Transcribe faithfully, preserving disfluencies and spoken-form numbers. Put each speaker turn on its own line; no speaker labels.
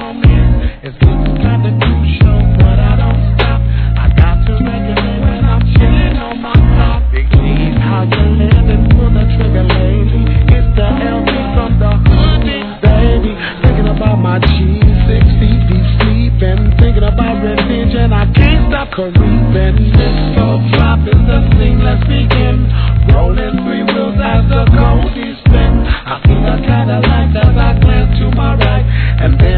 on in. It's getting kinda crucial, but I don't stop. I got to regulate when I'm chilling on my top. Big G's, how you living? Pull the trigger lately. It's the L G from the hood, baby. Thinking about my G sixty, deep sleeping. Thinking about revenge and I can't stop creeping. This slow drop is the thing, let's begin. Rolling three wheels as the Cody spin. I feel a Cadillac as I glance to my right, and then